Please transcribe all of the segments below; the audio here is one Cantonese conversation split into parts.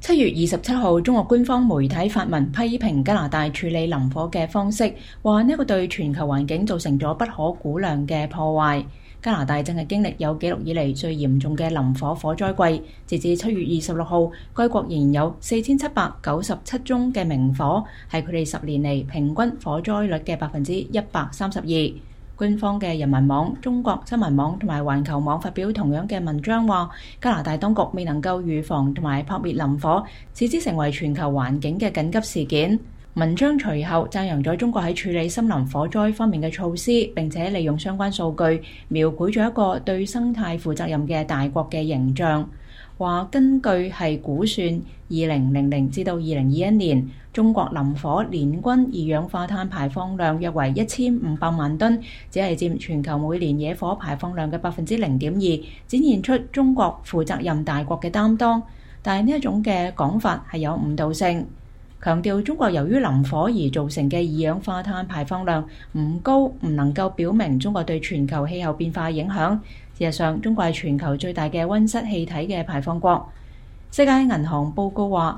7月27號，中國官方媒體發文批評加拿大處理林火嘅方式，話呢個對全球環境造成咗不可估量嘅破壞。加拿大正係經歷有紀錄以嚟最嚴重嘅林火火災季，截至7月26號，該國仍然有4797宗嘅明火，係佢哋10年嚟平均火災率嘅132%。官方嘅人民網、中國新聞網同埋環球網發表同樣嘅文章，話加拿大當局未能夠預防同埋撲滅林火，使之成為全球環境嘅緊急事件。文章隨後讚揚咗中國喺處理森林火災方面嘅措施，並且利用相關數據描繪咗一個對生態負責任嘅大國嘅形象。話根據係估算，2000至到2021年，中國林火年均二氧化碳排放量約為1500萬噸，只係佔全球每年野火排放量嘅0.2%，展現出中國負責任大國嘅擔當。但係呢一種嘅講法係有誤導性，強調中國由於林火而造成嘅二氧化碳排放量唔高，唔能夠表明中國對全球氣候變化影響。事實上，中國係全球最大嘅溫室氣體嘅排放國。世界銀行報告話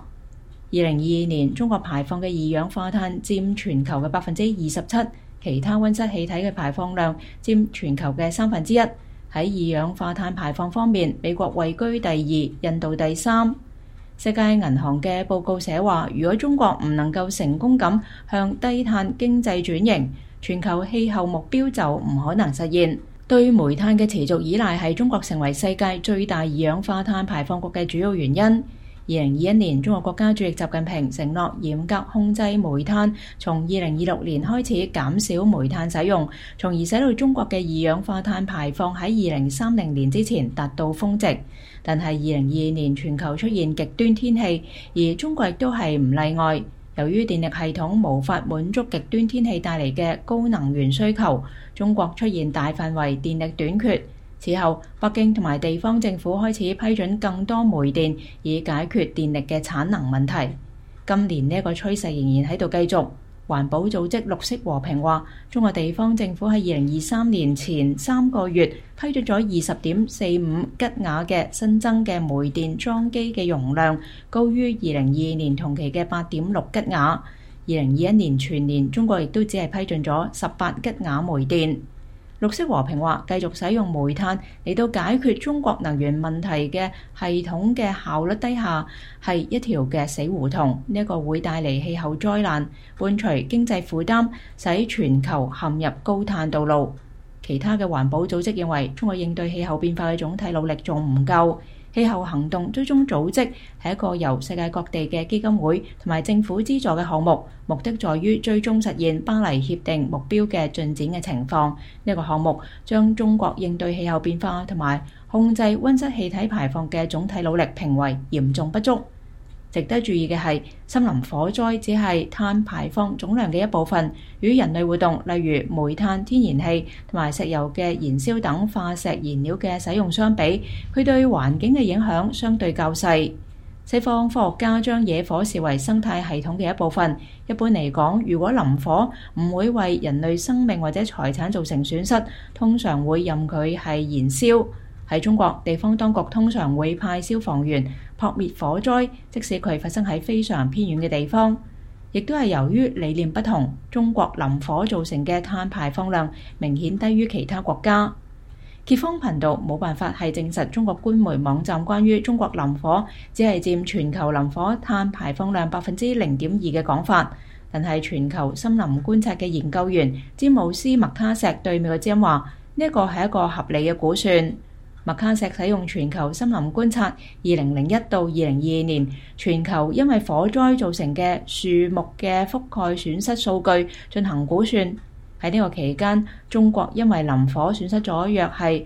，2022年中國排放嘅二氧化碳佔全球嘅27%，其他溫室氣體嘅排放量佔全球嘅1/3。喺二氧化碳排放方面，美國位居第2，印度第3。世界銀行嘅報告寫話，如果中國唔能夠成功咁向低碳經濟轉型，全球氣候目標就唔可能實現。對煤炭嘅持續依賴係中國成為世界最大二氧化碳排放國嘅主要原因。2021年，中國國家主席習近平承諾嚴格控制煤炭，從2026年開始減少煤炭使用，從而使到中國嘅二氧化碳排放喺2030年之前達到峰值。但係2022年全球出現極端天氣，而中國亦都係唔例外。由於電力系統無法滿足極端天氣帶嚟嘅高能源需求，中國出現大範圍電力短缺。此後，北京同埋地方政府開始批准更多煤電，以解決電力嘅產能問題。今年呢一個趨勢仍然喺度繼續。環保組織綠色和平話，中國地方政府喺2023年前3個月批准咗20.45吉瓦嘅新增嘅煤電裝機嘅容量，高於2022年同期嘅8.6吉瓦。2021年全年，中國亦都只係批准咗18吉瓦煤電。綠色和平話，繼續使用煤炭嚟到解決中國能源問題嘅系統嘅效率低下，係一條嘅死胡同。呢一個會帶嚟氣候災難，伴隨經濟負擔，使全球陷入高碳道路。其他嘅環保組織認為，中國應對氣候變化嘅總體努力仲唔夠。氣候行動追蹤組織係一個由世界各地嘅基金會同埋政府資助嘅項目，目的在於追蹤實現巴黎協定目標嘅進展嘅情況。呢個項目將中國應對氣候變化同埋控制溫室氣體排放嘅總體努力評為嚴重不足。值得注意嘅係，森林火災只係碳排放總量嘅一部分，與人類活動，例如煤炭、天然氣同埋石油嘅燃燒等化石燃料嘅使用相比，佢對環境嘅影響相對較細。西方科學家將野火視為生態系統嘅一部分。一般嚟講，如果林火唔會為人類生命或者財產造成損失，通常會任佢係燃燒。喺中國，地方當局通常會派消防員撲滅火災，即使佢發生喺非常偏遠嘅地方。亦都係由於理念不同，中國林火造成嘅碳排放量明顯低於其他國家。揭方頻道冇辦法係證實中國官媒網站關於中國林火只係佔全球林火碳排放量0.2%嘅講法，但係全球森林觀察嘅研究員詹姆斯麥卡錫對美國之音話，呢一個係一個合理嘅估算。麥卡錫使用全球森林觀察2001到2022年全球因為火災造成嘅樹木嘅覆蓋損失數據進行估算。喺呢個期間，中國因為林火損失咗約係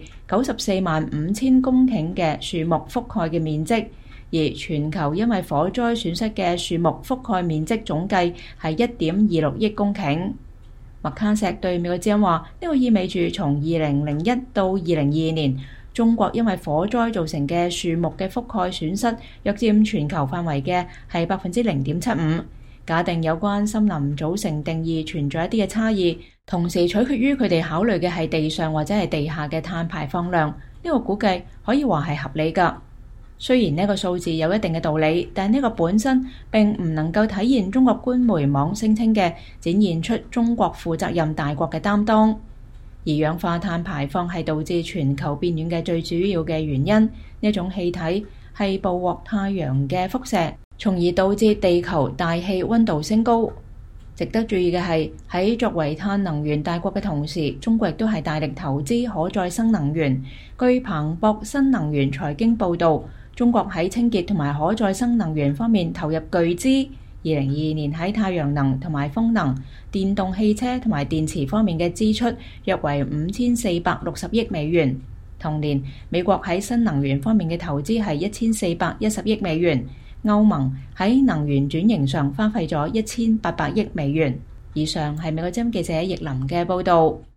945000公頃嘅樹木覆蓋嘅面積，而全球因為火災損失嘅樹木覆蓋面積總計係1.26億公頃。麥卡錫對美國之音話，呢個意味住從2001到2022年，中國因為火災造成嘅樹木嘅覆蓋損失約佔全球範圍嘅係0.75%。假定有關森林組成定義存在一啲嘅差異，同時取決於佢哋考慮嘅係地上或者係地下嘅碳排放量，呢個估計可以話係合理㗎。 雖然呢個數字有一定嘅道理，但呢個本身並唔能夠體現中國官媒網聲稱嘅展現出中國負責任大國嘅擔當。二氧化碳排放係導致全球變暖嘅最主要嘅原因，呢一種氣體係捕獲太陽嘅輻射，從而導致地球大氣溫度升高。值得注意嘅係，喺作為碳能源大國嘅同時，中國亦都係大力投資可再生能源。據彭博新能源財經報導，中國喺清潔同埋可再生能源方面投入巨資。2022年喺太陽能同埋風能、電動汽車同埋電池方面嘅支出約為5460億美元。同年，美國喺新能源方面嘅投資係1410億美元。歐盟喺能源轉型上花費咗1800億美元。以上係美國之音記者易林嘅報導。